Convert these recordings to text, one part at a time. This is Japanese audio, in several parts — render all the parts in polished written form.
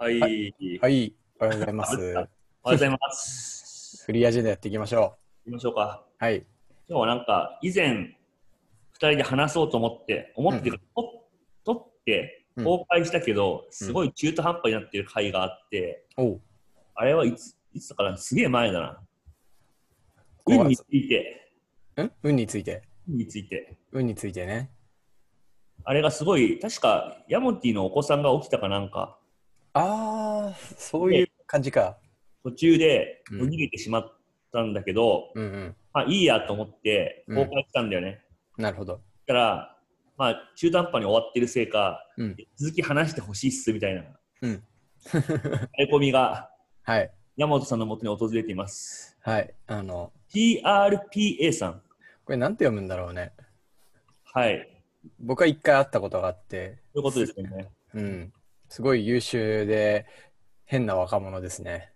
ははい、 い。 はい、おはようございまあ、 す。 おはようございます。 フリーアジェンダやっていきましょ行きましょうか。 う。はい。 今日はなんか、以前、二人で話そうと思って、 うんうん。 撮ってうん。 公開したけど、 うん。 すごい中途半端になってる回があって、 おう、 あれいつだからすげえ前だな。運 5 につ月。 いて、 運について。 運について。 運についてね。 あれがすごい、確か、ヤモティのお子さんが起きたかなんか、 あー、そういうで、 感じか。 途中でうん。 逃げてしまったんだけど、 うんうん。 まあいいやと思ってうん。 公開したんだよね。 なるほど。 から、まあ、中途半端に終わってるせいか、 うん。 続き話してほしいっすみたいな、 うん。 タレコミがはい。 山本さんのもとに訪れています。 はい。 TRPA さん。 これなんて読むんだろうね。 はい。 僕は一回会ったことがあって、 ということですよね。 うん。すごい優秀で変な若者ですね。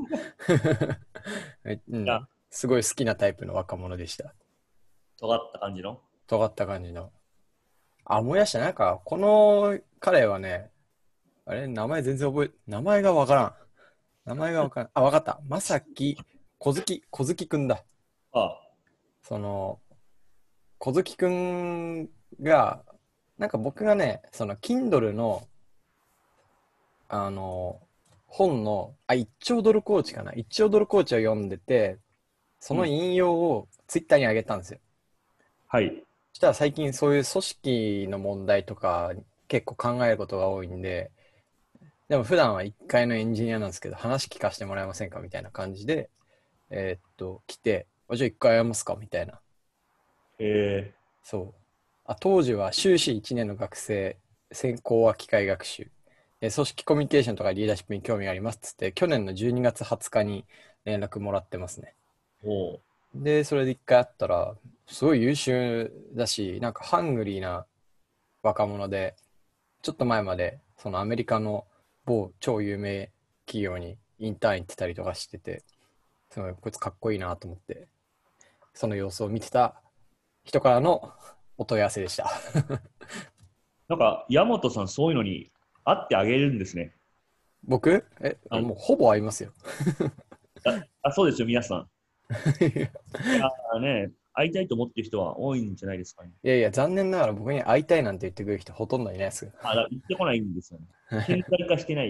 うじゃあ、 ん。すごい好きなタイプの若者でした。 尖った感じの。 尖った感じの。あ、思い出した。なんか、この彼はね、あれ、名前がわからん。名前がわからん。あ、わかった。まさき、小月くんだ。 あその、小月くんが、なんか僕がね、その、Kindle の、あの、本の、一兆ドルコーチかな。一兆ドルコーチを読んでて、そうん。 の引用をツイッターに上げたんですよ。 はい。 そしたら最近そういう組織の問題とか結構考えることが多いんで、でも普段は1階のエンジニアなんですけど、話聞かせてもらえませんかみたいな感じで、来て、じゃあ1回会えますかみたいな。 えそう。当時は修士1年の学生、専攻は機械学習。組織コミュニケーションとかリーダーシップに興味がありますっつって、去年の12月20日に連絡もらってますね。 おで、それで1回会ったら、すごい優秀だし、なんかハングリーな若者で、ちょっと前まで、そのアメリカの某超有名企業にインターン行ってたりとかしてて、すごいこいつかっこいいなと思って、その様子を見てた人からのお問い合わせでした。 なんか、山本さんそういうのに会ってあげるんですね。 僕うん。 もうほぼ会いますよ。 そうですよ、皆さん。いやーね、会いたいと思ってる人は多いんじゃないですかね。 いやいや、残念ながら僕に会いたいなんて言ってくる人ほとんどいないです。 言ってこないんですよね。顕在化してない。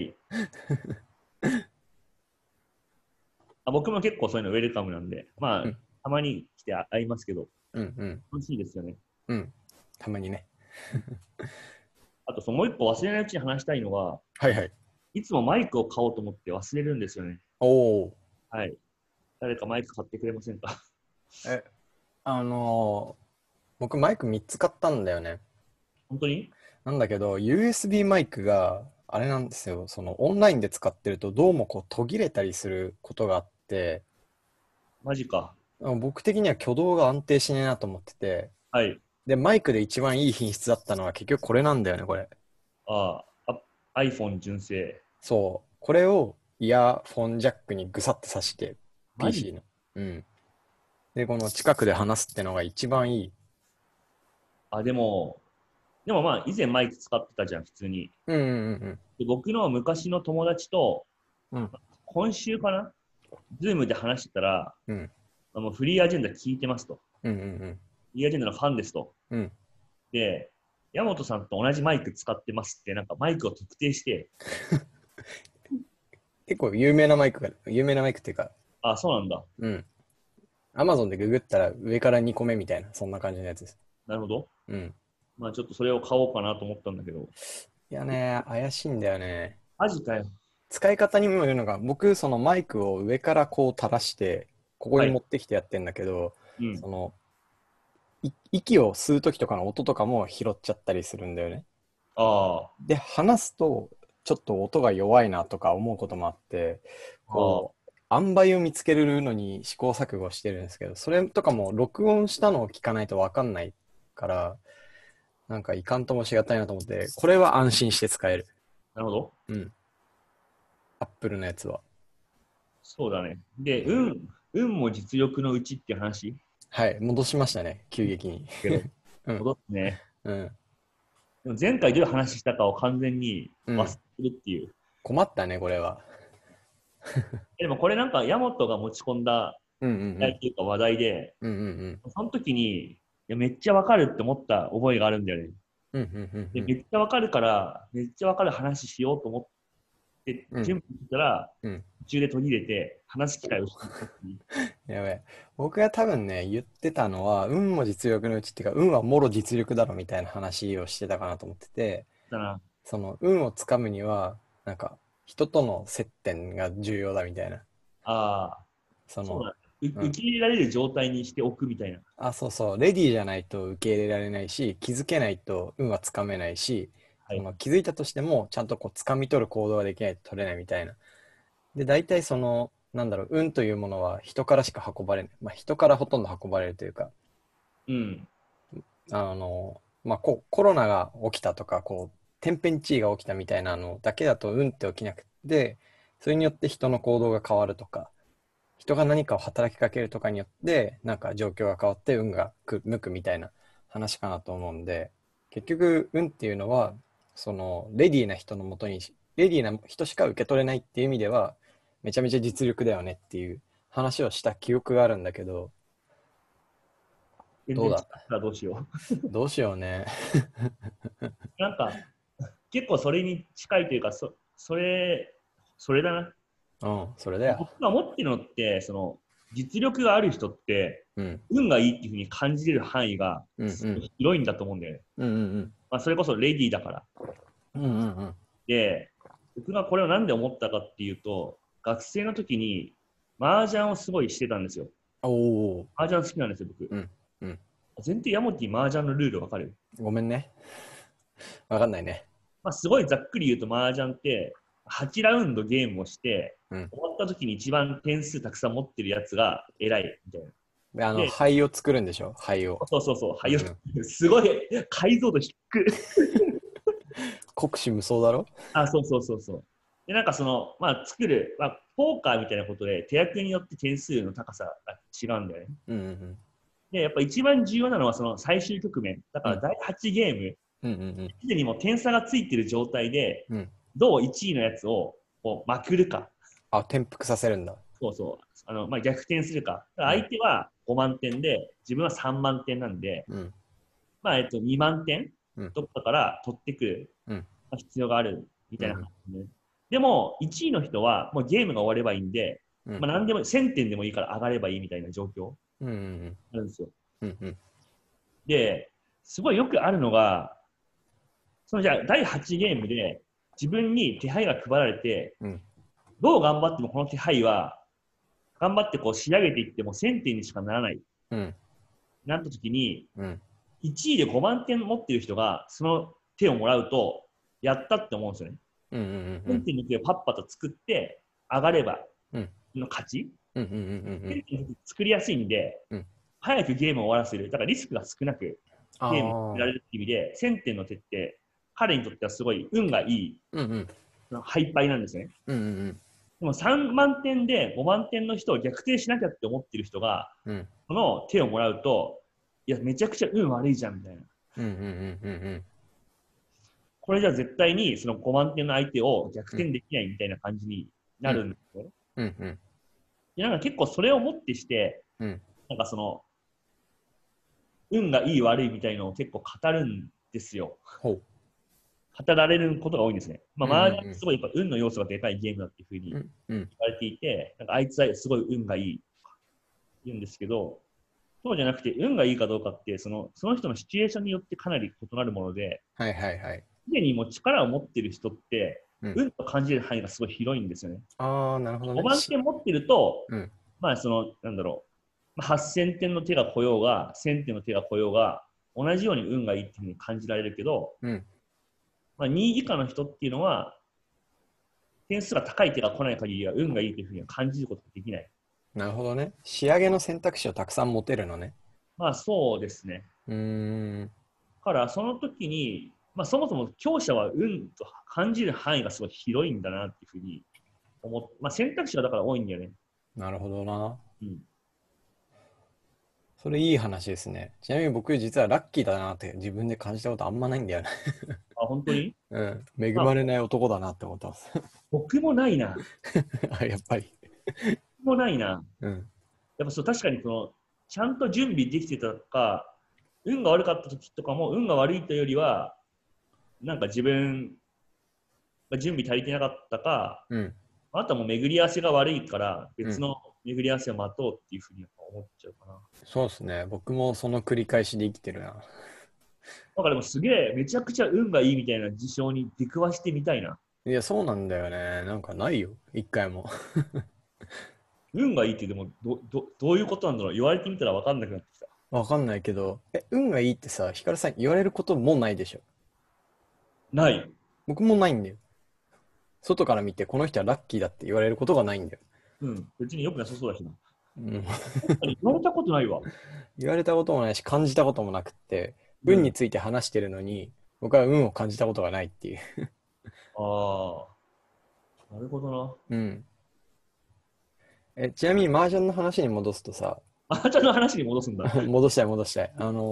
僕も結構そういうのウェルカムなんで、まあ、 うん、 たまに来て会いますけど、 うん、うん、 楽しいですよね。 うん。たまにね。 あと、もう一個忘れないうちに話したいのが、 はいはい。 いつもマイクを買おうと思って忘れるんですよね。 おお。 はい。誰かマイク買ってくれませんか？ え、僕マイク3つ買ったんだよね。 本当に？ なんだけど、USB マイクが、あれなんですよ。そのオンラインで使ってるとどうもこう途切れたりすることがあって、 マジか。 僕的には挙動が安定しねえなと思ってて、 はい。 で、マイクで一番いい品質だったのは結局これなんだよね、これ。 iPhone 純正。 そう。これをイヤフォンジャックにぐさっと挿して、 マジ？ PC の。うん。で、この近くで話すってのが一番いい。 でもまあ、以前マイク使ってたじゃん、普通に。 うんうんで、僕の昔の友達と、 うんうん。 今週かな、ズームで話してたら、 うん。 フリーアジェンダ聞いてますと。 うんうんフリーアジェンダのファンですと。 うん。うん。 で、山本さんと同じマイク使ってますって、なんかマイクを特定して、 結構有名なマイクっていうか、 そうなんだ。 うん。アマゾンでググったら上から2個目みたいな、そんな感じのやつです。 なるほど。 うん。 まあちょっとそれを買おうかなと思ったんだけど。 いやね、怪しいんだよね。 マジかよ。 使い方にもよるのが、僕、そのマイクを上からこう垂らして、ここはい。 に持ってきてやってんだけど、 うん。 その、息を吸う時とかの音とかも拾っちゃったりするんだよね。 あで、話すと、ちょっと音が弱いなとか思うこともあって、 あ、 こう、塩梅を見つけるのに試行錯誤してるんですけど、それとかも録音したのを聞かないとわかんないから、なんかいかんともしがたいなと思って、これは安心して使える。 なるほど。 うん。アップルのやつは。 そうだね。で、運も実力のうちっていう話はい、戻しましたね、急激に。 けど、 うん、 戻ってね。 うん、 でも前回どういう話したかを完全に忘うん。 れてるっていう。 困ったね、これは。 でもこれなんか、ヤマトが持ち込んだうんうん題っていうか話題で、 うん。うんうんその時に、いやめっちゃわかるって思った覚えがあるんだよね。 うん。うんうんうで、 んめっちゃわかるから、めっちゃわかる話しようと思ってうん。うん準備したら、 うん。 途中で途切れて、話す機会を失ったっていう。 やべえ。僕が多分ね、言ってたのは、運も実力のうちっていうか、運はもろ実力だろみたいな話をしてたかなと思ってて、 だな。 その運をつかむには、なんか、人との接点が重要だみたいな。 ああ、 その、 そうだ。受うん。 け入れられる状態にしておくみたいな。 あ、そうそう。レディーじゃないと受け入れられないし、気づけないと運はつかめないし、 はい。 その気づいたとしても、ちゃんとこう、つかみ取る行動ができないと取れないみたいな。で、大体その、なんだろう、運というものは人からしか運ばれない。まあ、人からほとんど運ばれるというか、 うん。 まあ、コロナが起きたとか、こう、天変地異が起きたみたいなのだけだと運って起きなくて、それによって人の行動が変わるとか、人が何かを働きかけるとかによって、なんか状況が変わって運が向くみたいな話かなと思うんで、結局、運っていうのは、その、レディーな人のもとに、レディーな人しか受け取れないっていう意味では、めちゃめちゃ実力だよねっていう話をした記憶があるんだけど、 全然違っどうだたらどうしよどうしようね。 う。なんか、結構それに近いというか、それだな。 うん、それだよ。 僕が思ってるのって、実力がある人って、 うん、 運がいいっていうふうに感じれる範囲がうん、うん、 広いんだと思うんだよね。 うん、うん、 まあ、それこそレディーだから。 うん、うん、うん、 で、僕がこれをなんで思ったかっていうと、学生の時に麻雀をすごいしてたんですよ。 おお、 麻雀好きなんですよ、僕。 うん、うん。 前提ヤモティ麻雀のルールわかる？ ごめんね。わかんないね。 まあ、すごいざっくり言うと麻雀って8ラウンドゲームをして、 うん。 終わった時に一番点数たくさん持ってるやつが偉いみたいな。 で、 で、 灰を作るんでしょ灰を。 そうそうそう、はいよ、 うん。 すごい解像度低く。 国士無双だろ。 あ、そうそうそうそう。で、なんかまあ、作る、まあ、ポーカーみたいなことで手役によって点数の高さが違うんだよね。 うん、うん、 で、やっぱ一番重要なのはその最終局面。だうん。 から第8ゲーム、 うん、うん、うん、 すでにもう点差がついてる状態で、 うん。 どう1位のやつをこうまくるか。 あ、転覆させるんだ。 そうそう。まあ、逆転するか。だからうん、 相手は5万点で、自分は3万点なんで、 うん、 まあ、2万点うん、 どっかから取ってくるうん、 必要があるみたいな感うん、 じで、ね。でも、1位の人はもうゲームが終わればいいんで、 うん、 まあ、何でも、1000点でもいいから上がればいいみたいな状況うん、うん、 あるんですよ。 うん、うん、 で、すごいよくあるのが、じゃあ、第8ゲームで自分に手配が配られて、 うん、 どう頑張ってもこの手配は、頑張ってこう仕上げていっても1000点にしかならない。 うん、 なった時に、 うん、 1位で5万点持ってる人がその手をもらうと、やったって思うんですよね。 うん、うん、うん、 1000点の手をパッパと作って上がればうん、 の勝ち。 うん、うん、うん、 1000点作りやすいんで、 うん。 早くゲームを終わらせる。だからリスクが少なくあゲームを作らあ、 れるっていう意味で、1000点の手って彼にとってはすごい運がいいうん、うん、 ハイパイなんですね。 うん、うん、 でも3万点で5万点の人を逆転しなきゃって思ってる人が、 うん、 この手をもらうと、いや、めちゃくちゃ運悪いじゃんみたいな。 うん、うん、うん、うん、 これじゃ絶対にその5万点の相手を逆うん、 転できないみたいな感じになうん、 るんですよ。 うん、うん、 で、なんか結構それをもってして、 うん、 なんか運がいい悪いみたいのを結構語るんですよ。 ほう。 語られることが多いんですね。まうん、うあ、麻雀ってん、 すごいやっぱ運の要素がでかいゲームだっていうふうに言うん、うん、 われていて、なんかあいつはすごい運がいいとか言うんですけど、そうじゃなくて運がいいかどうかって、その人のシチュエーションによってかなり異なるもので、 はいはいはい。 すでにもう力を持ってる人って、 うん。 運と感じる範囲がすごい広いんですよね。 ああ、なるほどね。 5万点持ってると、 うん。 まあなんだろう、8000点の手が来ようが、1000点の手が来ようが、同じように運がいいっていうふうに感じられるけど、 うん。 まあ、2位以下の人っていうのは、点数が高い手が来ない限りは運がいいというふうには感じることができない。 なるほどね。仕上げの選択肢をたくさん持てるのね。 まあそうですね。 うーん。 だからその時に、まあそもそも強者は運と感じる範囲がすごい広いんだなっていうふうに思って、まあ選択肢がだから多いんだよね。 なるほどな。 うん。 それいい話ですね。ちなみに僕実はラッキーだなって自分で感じたことあんまないんだよね。 あ、 本当に？ うん。恵まれない男だなって思ってます。 僕もないな。 あ、やっぱり。 僕もないな。 うん。 やっぱそう、確かにちゃんと準備できてたか、運が悪かった時とかも、運が悪いというよりは、なんか自分が準備足りてなかったか、 うん。 あとはもう巡り合わせが悪いから、 うん。 別の巡り合わせを待とうっていうふうにやっぱ思っちゃうかな。 そうですね。僕もその繰り返しで生きてるな。 だからでもすげえ、めちゃくちゃ運がいいみたいな事象に出くわしてみたいな。 いや、そうなんだよね。なんかないよ。一回も。 運がいいってでもどういうことなんだろう。言われてみたら分かんなくなってきた。 わかんないけど、運がいいってさ、ヒカルさん言われることもないでしょ。 ない。 僕もないんだよ。外から見て、この人はラッキーだって言われることがないんだよ。 うん。別によくなさそうだしな。 うん。 確かに言われたことないわ。 言われたこともないし、感じたこともなくって、 うん。 運について話してるのに、僕は運を感じたことがないっていう。 ああ、なるほどな。 うん。ちなみに麻雀の話に戻すとさ、 あーちゃんの話に戻すんだ。 戻したい戻したい。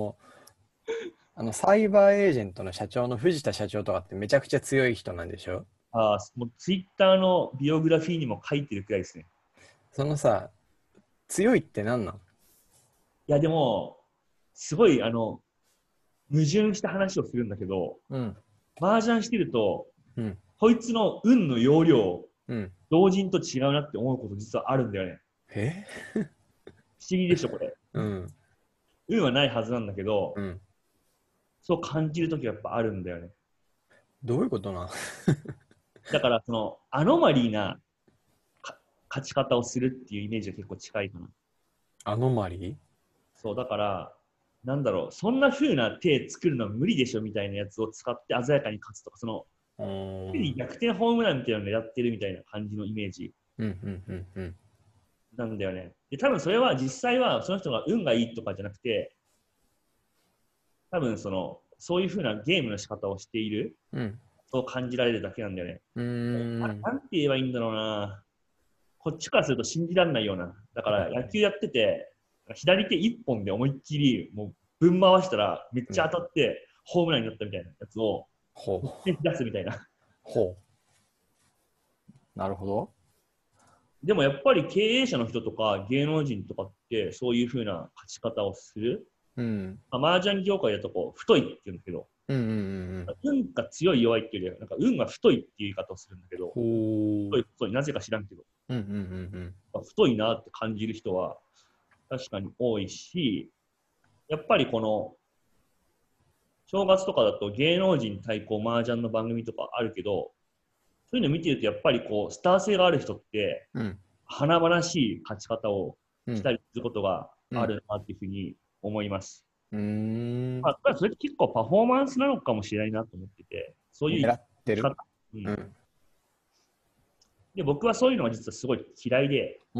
サイバーエージェントの社長の藤田社長とかってめちゃくちゃ強い人なんでしょ？ ああ、もうツイッターのビオグラフィーにも書いてるくらいですね。 そのさ、強いって何なん？ いや、でも、すごい、矛盾した話をするんだけど、 うん、 麻雀してると、 うん、 こいつの運の容量、 うん。 同人と違うなって思うこと実はあるんだよね。 え不思議でしょ、これ。 うん、 運はないはずなんだけど、 うん。 そう感じるときはやっぱあるんだよね。 どういうことな？ だから、アノマリーな勝ち方をするっていうイメージが結構近いかな。 アノマリそう、だから、なんだろう、そんな風な手作るのは無理でしょみたいなやつを使って鮮やかに勝つとか、 ー？うーん、 逆転ホームランみたいなのをやってるみたいな感じのイメージうん、うん、うん、うん。 なんだよね。で、多分それは実際はその人が運がいいとかじゃなくて、多分そういう風なゲームの仕方をしている、 うん、 そう感じられるだけなんだよね。 うーん。 なんて言えばいいんだろうな。こっちからすると信じられないような。だから野球やってて、左手一本で思いっきりもうぶん回したらめっうん。 ちゃ当たってホームランになったみたいなやつをほう、 出すみたいな。 ほう。なるほど。 でもやっぱり経営者の人とか芸能人とかってそういう風な勝ち方をする。 うん、 麻雀業界だと太いって言うんだけど、 うん、うん、うん。うん。 運が強い弱いっていうよりは、なんか運が太いっていう言い方をするんだけど、 ほう。 太い、なぜか知らんけど、 うん、うん、うん、 太いなって感じる人は確かに多いし、やっぱり正月とかだと芸能人対抗麻雀の番組とかあるけど、そういうの見てるとやっぱりスター性がある人って、 うん。 華々しい勝ち方をうん、 したりすることがうん。 あるなっていうふうに思います。 うーん。 まあ、それって結構パフォーマンスなのかもしれないなと思ってて、そういう狙ってる。 生き方。うん。 うん。 で、僕はそういうのが実はすごい嫌いで、 うん。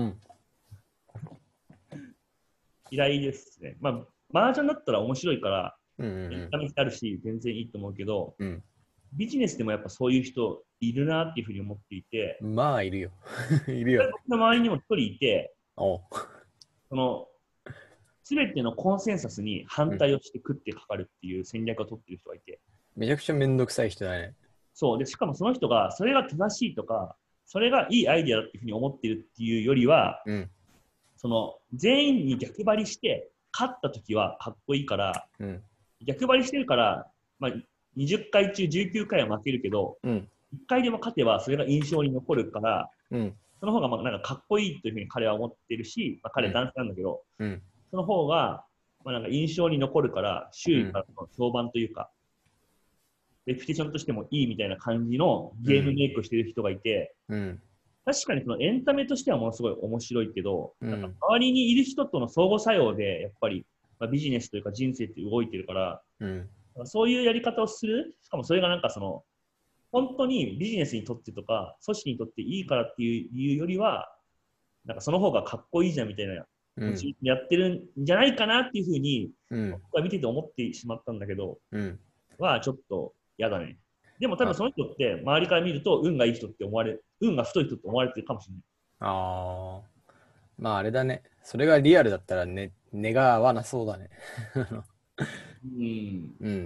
嫌いですね。まあ、麻雀だったら面白いから、 うん。 エンうん。 タメってあるし、全然いいと思うけど、 うん。 ビジネスでもやっぱそういう人いるなっていうふうに思っていて、 まあ、いるよ。いるよね。 僕の周りにも一人いて、 おう。 その、すべてのコンセンサスに反うん。 対をして食ってかかるっていう戦略を取ってる人がいて、 めちゃくちゃめんどくさい人だね。 そう。で、しかもその人が、それが正しいとか、それがいいアイデアだっていうふうに思ってるっていうよりは、 うん。 全員に逆張りして、勝った時はかっこいいから、 うん。 逆張りしてるから、まあ、20回中19回は負けるけど、 うん。 1回でも勝てばそれが印象に残るから、 うん。 その方がまあなんかかっこいいというふうに彼は思ってるし、まあ、 うん。 彼は男性なんだけど、 うん。 その方が、まあ、なんか印象に残るから、周うん。 囲からの評判というか、レピュテーションとしてもいいみたいな感じのうん。 ゲームメイクをしてる人がいて、 うん。 確かにそのエンタメとしてはものすごい面白いけど、なんかうん。 周りにいる人との相互作用で、やっぱり、まあ、ビジネスというか人生って動いてるから、 うん。 そういうやり方をする、しかもそれがなんか本当にビジネスにとってとか、組織にとっていいからっていう理由よりは、なんかその方がかっこいいじゃんみたいな、 うん。 やってるんじゃないかなっていうふうに、 うん。 僕は見てて思ってしまったんだけど、 うん。 はちょっと嫌だね。でも多分あその人って周りから見ると運がいい人って思われ、運が太い人って思われてるかもしれない。 あー。まあ、あれだね。それがリアルだったらね、根が合わなそうだね。 うん。 うん。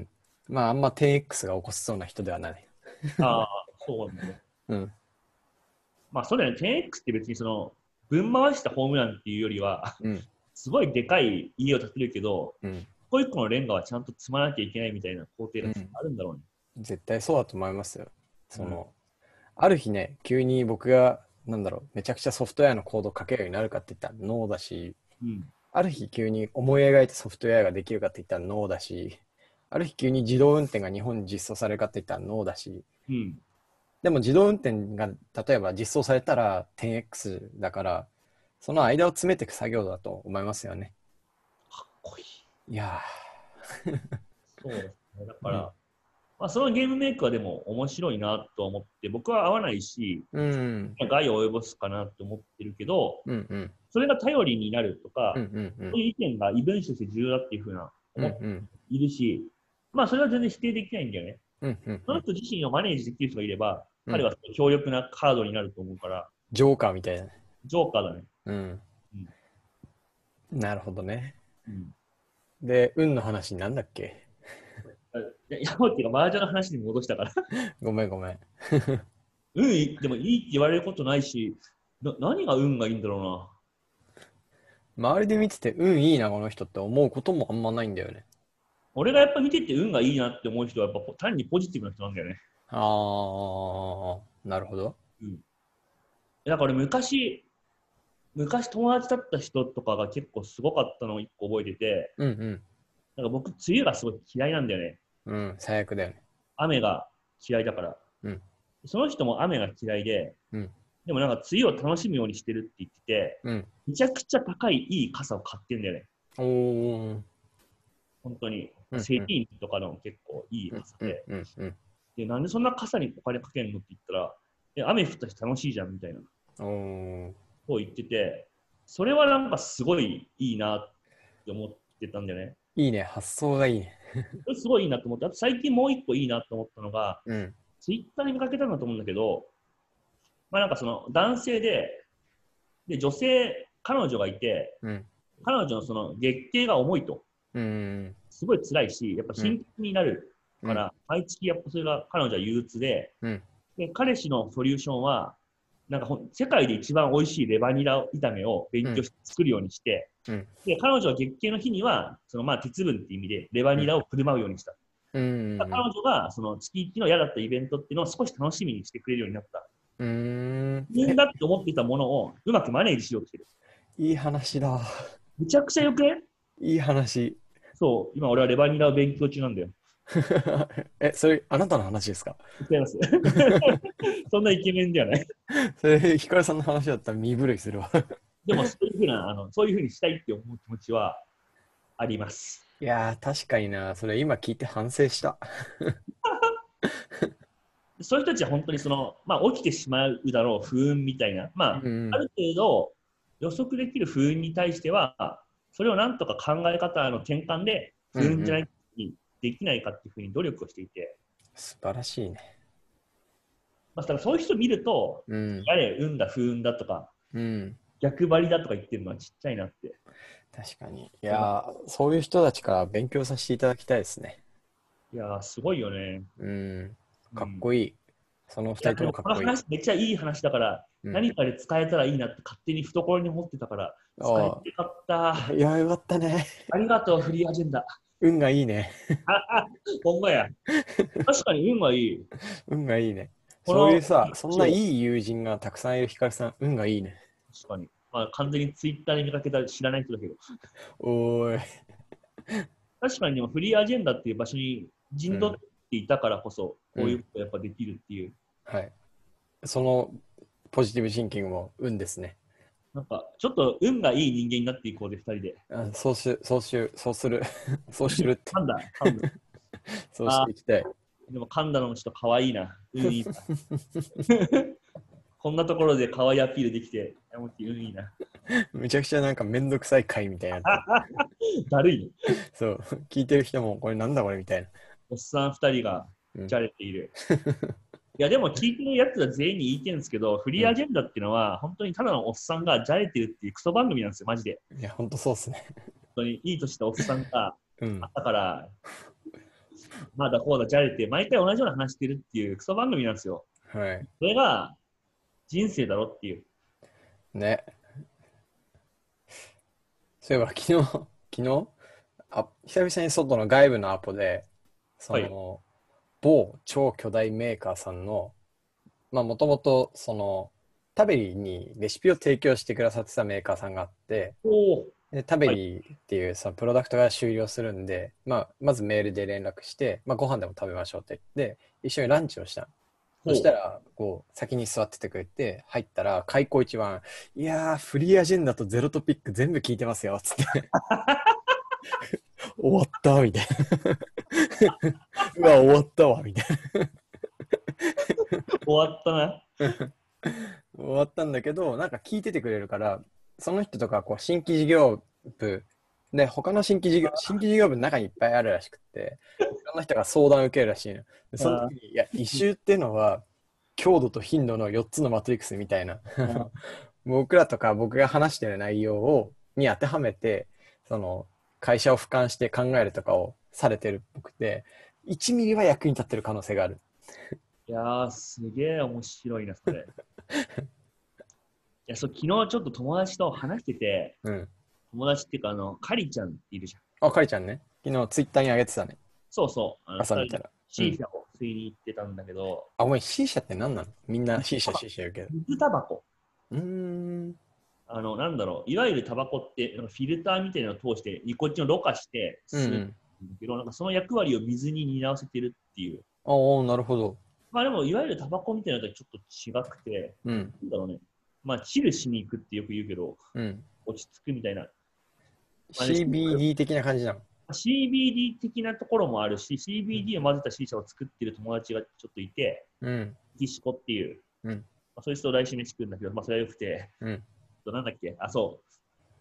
まあ、あんま 10X が起こしそうな人ではない。 ああ、そうなんだね。 うん。 まあ、そうだよね。10X って別にその、ぶん回したホームランっていうよりは、 うん。 すごいでかい家を建てるけど、 うん。 一個一個のレンガはちゃんと積まなきゃいけないみたいな工程がうん。 あるんだろうね。 絶対そうだと思いますよ。 うん。 ある日ね、急に僕が、めちゃくちゃソフトウェアのコードを書けるようになるかって言ったらノーだし、 うん。 ある日急に思い描いたソフトウェアができるかって言ったらノーだし、ある日急に自動運転が日本に実装されるかって言ったらノーだし、 うん。 でも自動運転が例えば実装されたら 10X だから、その間を詰めていく作業だと思いますよね。 かっこいい。 いやそうですね。だー、 から、まあ、そのゲームメイクはでも面白いなと思って、僕は合わないし、 うん、 害を及ぼすかなと思ってるけど、 うん、うん、 それが頼りになるとうん、 か、 うん、うん、 そういう意見が異分子として重要だっていうふうなうん、う思ってん、 いるし、まあそれは全然否定できないんだよね。 うん、うん、 その人自身をマネージできる人がいれば、 うん、 彼は強力なカードになると思うから、 ジョーカーみたいな。 ジョーカーだね。 うん。 うん。 なるほどね。 うん。 で、運の話なんだっけ？ いや、もうっていうか、麻雀の話に戻したから。 ごめんごめん。 でもいいって言われることないし、何が運がいいんだろ周りで見てて運いいな、この人って思うこともあんまないんだよね。 うな。俺がやっぱ見てて運がいいなって思う人は、やっぱ単にポジティブな人なんだよね。 あー、なるほど。 うん。だから俺昔友達だった人とかが結構すごかったのを一個覚えてて、 うん、 なんか僕、梅雨がすごい嫌いなんだよね。 うん。うん、最悪だよね。 雨が嫌いだから。 うん、 その人も雨が嫌いで、 うん、 でもなんか梅雨を楽しむようにしてるって言ってて、 うん。 めちゃくちゃ高いいい傘を買ってんだよね。 おー、 本当に。 うん、 セイうん、 ティーンとかの結構いいうん、うん、 傘で。 うん、うん。 で、なんでそんな傘にお金かけんのって言ったら、雨降ったし楽しいじゃんみたいなおー、 ことを言ってて、それはなんかすごいいいなって思ってたんだよね。 いいね、発想がいいね。 それすごいいいなと思って、あと最近もう一個いいなと思ったのが、 うん、 ツイッターに見かけたんだと思うんだけど、まあなんかその男性で女性、彼女がいて、 うん、 彼女のその月経が重いと、 うん、 すごい辛いし、やっぱうん、 貧血になるうん、 から、毎月やっぱそれが彼女は憂鬱で、 うん、 で彼氏のソリューションは、なんか世界で一番美味しいレバニラ炒めを勉強して作るようにして、 うん、 で彼女は月経の日には、そのまあ鉄分っていう意味でレバニラを振る舞うようにした。 うん、 彼女がその月1の嫌だったイベントっていうのを少し楽しみにしてくれるようになった。 うん。 自分だって思っていたものをうまくマネージしようとしてる。 いい話だ。 めちゃくちゃよくね？ いい話。 そう、今俺はレバニラを勉強中なんだよ。 え、それ、あなたの話ですか？ 違います。そんなイケメンではない。 それ、ヒカルさんの話だったら身震いするわ。 でもそういうふうな、そういうふうにしたいって思う気持ちはあります。 いやー、確かにな。それ今聞いて反省した。 そういう人たちは本当にその、まあ、起きてしまうだろう不運みたいな、まあ、 うん、 ある程度予測できる不運に対しては、それをなんとか考え方の転換でうん、うん。 不運じゃないにできないかっていうふうに努力をしていて、 素晴らしいね。 まあ、だからそういう人見ると、 うん、 やれ、運だ、不運だとか、 うん。 逆張りだとか言ってるのはちっちゃいなって。 確かに。いやー、そういう人たちから勉強させていただきたいですね。 いやー、すごいよね。 うん。かっうん。 こいい。その二いや、 人とでもこのもかっこいい。 話めっちゃいい話だから、 うん。 何かで使えたらいいなって勝手に懐に思ってたから、使えあてよかった。 あ、いや、よかったね。 ありがとう、フリーアジェンダ。 運がいいね。 ほんまや。確かに運がいい。 運がいいね。 このそういうさ、そんない話を、 い友人がたくさんいるヒカルさん、運がいいね。 確かに。まあ、完全にツイッターで見かけた知らない人だけど。 おーい。 確かにでもフリーアジェンダっていう場所に陣取っうん。 ていたからこそ、 うん。 こういうことやっぱできるっていう。 はい。そのポジティブシンキングも運ですね。 なんか、ちょっと運がいい人間になっていこうで、二人で。 そうする。そうするって。 噛んだ、噛んだ。 そうしあていきたい。 ー、でも噛んだのもちょっと可愛いな。運いいな。こんなところで可愛いアピールできて、山本運いいな。 めちゃくちゃなんかめんどくさい回みたいになってる。 だるいね。 そう。聞いてる人もこれなんだこれみたいな。 おっさん二人がうん。 じゃれている。いや、でも聞いてるやつは全員に言いてるんですけど、フリうん。 ーアジェンダっていうのは、本当にただのおっさんがじゃれてるっていうクソ番組なんですよ、マジで。 いや、ほんとそうっすね。 本当にいい年したおっさんがうん。 朝からまだこうだ、じゃれて、毎回同じような話してるっていうクソ番組なんですよ。 はい。 それが人生だろっていう。 ね。そういえば昨日、久々に外の外部のアポで、そはい。 の、某超巨大メーカーさんの、まあもともと、タベリにレシピを提供してくださってたメーカーさんがあって、 おお。 で、タベはい。 リっていうそのプロダクトが終了するんで、まあ、まずメールで連絡して、まあ、ご飯でも食べましょうって言って、一緒にランチをしたの。そしたほら、こう、先に座っててくれて、入ったら、開口一番、いやー、フリーアジェンダとゼロトピック全部聞いてますよ、つって、終わったみたいな。うわ、終わったわ、みたいう。終わったな。 な。終わったんだけど、なんか聞いててくれるから、その人とか、こう、新規事業部、で、他の新規事業部の中にいっぱいあるらしくって、いろんな人が相談を受けるらしいの。で、そのあ時に、いや、異臭っていうのは、強度と頻度の4つのマトリックスみたいな。 あ。 僕らとか僕が話してる内容に当てはめて、その、会社を俯瞰して考えるとかをされてるっぽくて、1ミリは役に立ってる可能性がある。 いやー、すげえ面白いな、それ。いや、昨日ちょっと友達と話してて、 うん。 友達っていうか、カリちゃんっているじゃん。 あ、かりちゃんね。昨日ツイッターに上げてたね。 そうそう、二人で朝見たら。う C ん。 社を吸いに行ってたんだけど、 あ、ごめん、C 社って何なの？みんな C 社言うけど。 水タバコ。 うーん。 なんだろう、いわゆるタバコって、なんかフィルターみたいなのを通して、ニコチンをろ過して吸うんだうんうん。 けど、なんかその役割を水に担わせてるっていう。 ああ、なるほど。 まあでも、いわゆるタバコみたいなのとはちょっと違くて、 うん。 なんだろうね。まあ、チルしに行くってよく言うけど、 うん。 落ち着くみたいな。まあね、 CBD 的な感じなの？ CBD 的なところもあるし、CBD を混ぜた C 社を作ってる友達がちょっといて、 うん。 ギシコっていう、 うん。 まあ、そいつと来週飯食うんだけど、まあ、それはよくて、 うん。 なんだっけ、あ、そう、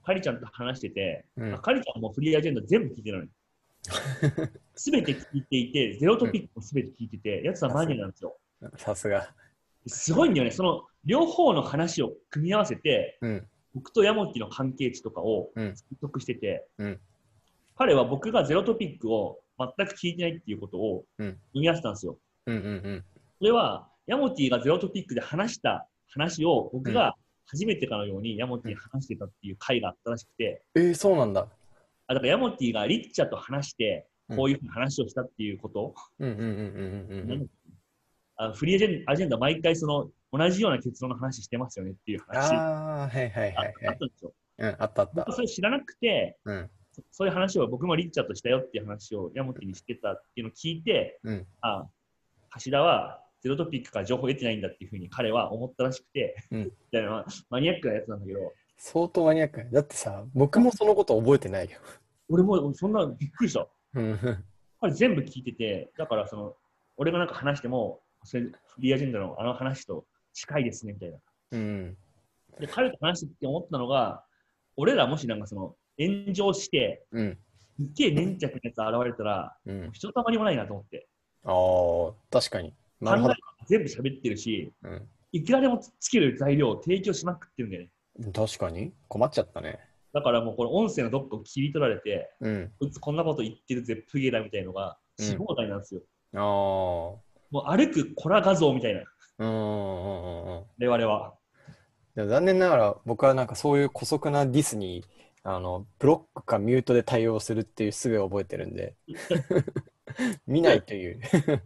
カリちゃんと話してて、 うん。 カリちゃんもフリーアジェンダ全部聞いてるのに。すべて聞いていて、ゼロトうん。 ピックもすべて聞いてて、やつはマさすニアなんですよ。 が。さすが。 すごいんだよね。その両方の話を組み合わせて、 うん。 僕とヤモティの関係値とかをうん。 推測してて、 うん。 彼は僕がゼロトピックを全く聞いてないっていうことをうん。 見合わせたんですよ。 うん。うん。 それは、ヤモティがゼロトピックで話した話をうん。 僕が初めてかのようにヤモティに話してたっていう回があったらしくて、 そうなんだ。 だからヤモティがリッチャと話して、 うん。 こういうふうに話をしたっていうこと、 うん。うん。うん。うん。うん。 フリーアジェンダ毎回その同じような結論の話してますよねっていう話ああー、はいはいあはいはい。 あったんですよ。 うん、あったあった。 僕はそれ知らなくて、 うん。 そういう話を僕もリッチャーとしたよっていう話をヤモティにしてたっていうのを聞いて、 うん。 あ、橋田はゼロトピックから情報を得てないんだっていうふうに彼は思ったらしくて、 うん。 みたいなマニアックなやつなんだけど、 相当マニアック。だってさ、僕もそのこと覚えてないよ。 俺もそんなびっくりした。 うん。 彼全部聞いてて、だから俺がなんか話しても、それフリーアジェンダのあの話と近いですねみたいな。 うん。 で、彼と話してって思ったのが、俺らもしなんか炎上して、 うん。 すっげえ粘着のやつ現れたら、 うん。 ひとたまりもないなと思って。 ああ、確かに。な考えるほど。 全部喋ってるし、 うん。 いくらでもつける材料を提供しまくってるんだよね。 確かに。困っちゃったね。 だからもうこの音声のどっかを切り取られて、 うん。 こいつこんなこと言ってるぜ、プゲだみたいのが、 うん。 し放題なんですよ。 ああ。 もう歩くコラ画像みたいな、 うん。うん。うん。うん。 我々は。 でも残念ながら僕はなんかそういう姑息なディスにブロックかミュートで対応するっていう術を覚えてるんで見ないという。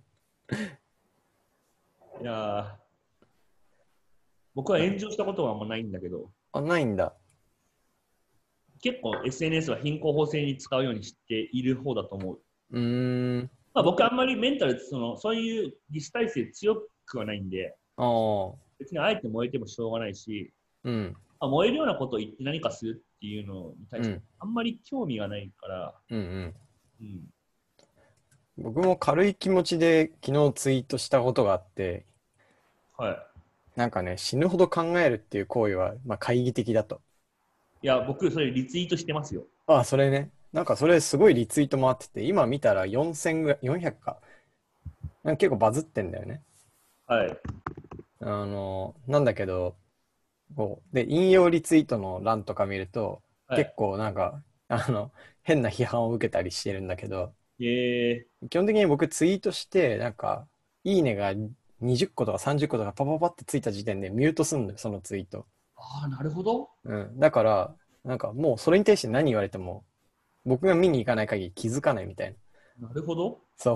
いや僕は炎上したことはあんまないんだけど、 あ、ないんだ。 結構 SNS は貧困法制に使うようにしている方だと思う。 うーん。 まあ、僕はあんまりメンタル、そういうディス体制強くはないんで、 ああ。 別にあえて燃えてもしょうがないし、 うん。 まあ、燃えるようなことを言って何かするっていうのに対してうん。 あんまり興味がないから、 うん。うん。 うん、 僕も軽い気持ちで昨日ツイートしたことがあって、 はい。 なんかね、死ぬほど考えるっていう行為は、まあ、懐疑的だと。 いや、僕、それリツイートしてますよ。 あ、それね。なんかそれすごいリツイート回ってて、今見たら4000ぐらい、400か。なんか結構バズってんだよね。 はい。 なんだけど、で、引用リツイートの欄とか見ると、結はい。 構なんか、変な批判を受けたりしてるんだけど、 基本的に僕ツイートして、なんか、いいねが20個とか30個とかパパパってついた時点でミュートすんのよ、そのツイート。 ああ、なるほど。 うん。だから、なんかもうそれに対して何言われても、僕が見に行かない限り気づかないみたいな。 なるほど。 そう。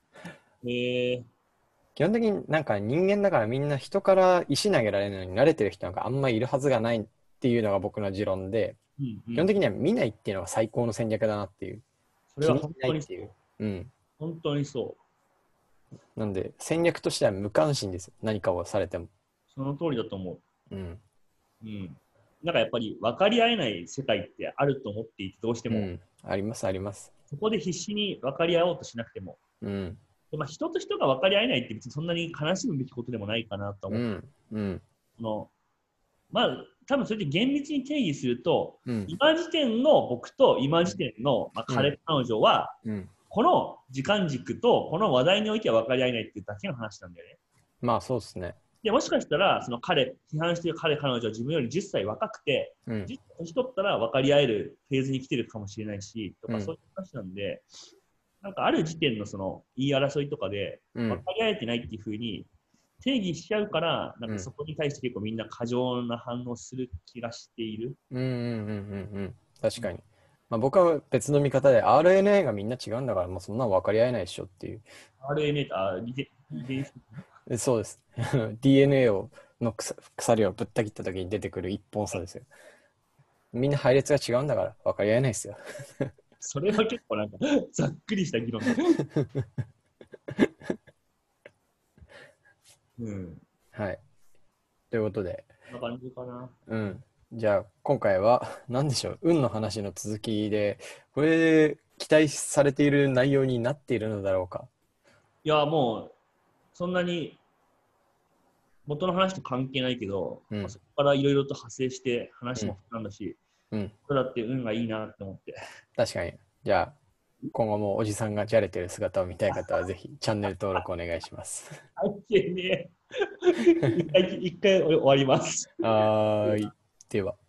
基本的になんか人間だからみんな人から石投げられるのに慣れてる人なんかあんまいるはずがないっていうのが僕の持論で、 うんうん。 基本的には見ないっていうのが最高の戦略だなっていう。 それは気にし本当にそう。 ないっていう。うん。 本当にそう。 なんで戦略としては無関心ですよ。何かをされても。 その通りだと思うん。 う。うん。なんかやっぱり分かり合えない世界ってあると思っていて、どうしても。 うん。ありますあります。そそこで必死に分かり合おうとしなくても。 うん。 でまあ、人と人が分かり合えないって別にそんなに悲しむべきことでもないかなと思って。 うん。うん。 そのまあ、多分それで厳密に定義すると、 うん。 今時点の僕と今時点の、まあ、 うん。 彼女は、 うん。 この時間軸とこの話題においては分かり合えないっていうだけの話なんだよね。 まあそうですね。 で、もしかしたら、その批判している彼女は自分より10歳若くて、 うん。 10歳年取ったら分かり合えるフェーズに来てるかもしれないし、とかそううん。 いう話なんで、なんかある時点のその言い争いとかで分かうん。 り合えてないっていうふうに定義しちゃうから、なんうん。 かそこに対して結構みんな過剰な反応する気がしている。 うん。うん。うん。うん。確かに。まあ、僕は別の見方で RNA がみんな違うんだからもうそんなの分かり合えないでしょっていう。 RNA と、遺伝子。 そうです。DNA をの鎖をぶった切った時に出てくる一本差ですよ。みんな配列が違うんだから分かり合えないですよ。 それは結構なんかざっくりした議論だ。うん。 はい。ということで、 こんな感じかな。 うん。じゃあ今回は何でしょう、運の話の続きで、これで期待されている内容になっているのだろうか。 いや、もう、そんなに元の話と関係ないけど、まあ、 うん。 そこからいろいろと派生してうん。 話も膨らんだし、 うん。 それだって運がいいなって思って。 確かに。じゃあ今後もおじさんがじゃれてる姿を見たい方はぜひチャンネル登録お願いします。 関係ねえ。一回終わります。 はーい。では。